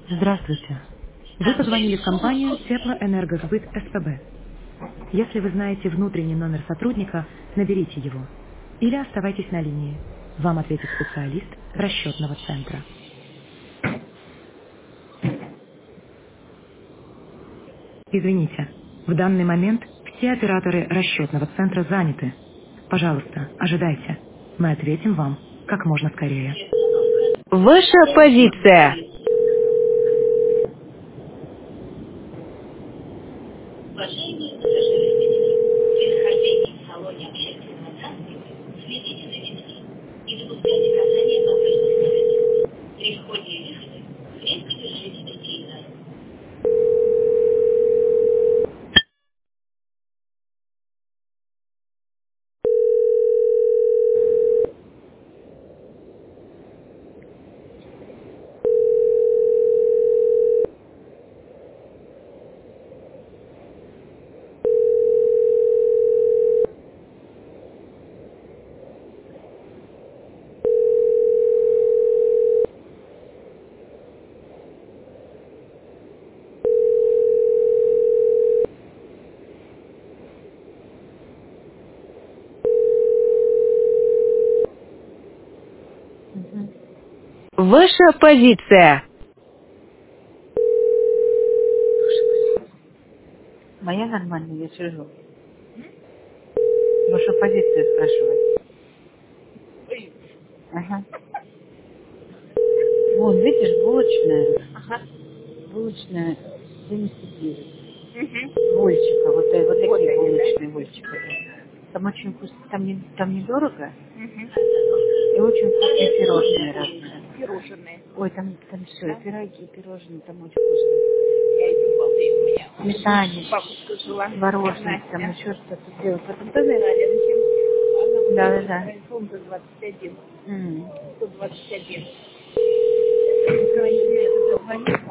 Здравствуйте. Вы позвонили в компанию Теплоэнергосбыт СПБ. Если вы знаете внутренний номер сотрудника, наберите его. Или оставайтесь на линии. Вам ответит специалист расчетного центра. Извините, в данный момент все операторы расчетного центра заняты. Пожалуйста, ожидайте. Мы ответим вам как можно скорее. Ваша позиция. Уважаемые пассажиры, при нахождении в салоне общественного транспорта следите за ветром и допускайте касание подвижных навесов. При входе и выходе крепко держите детей за руку. Ваша позиция. Моя нормальная, я сижу. Вашу позицию спрашивать. Ага. Вон, видишь, булочная. Ага. Булочная 79. Угу. Вольчика, вот Вот такие они, да? булочные вольчика. Там очень вкусно, там недорого Угу. и очень вкусные пирожные разные. Пирожные. Ой, там все, Да? пироги, пирожные, там очень вкусно. Я иду, балдею, у меня Сметане, бабушка жила. творожник, там Настя. еще что-то делать. Потом тоже... Рядом. Она вот Да, да, здесь да. райфон за 21. М. 121. Украине это звонит.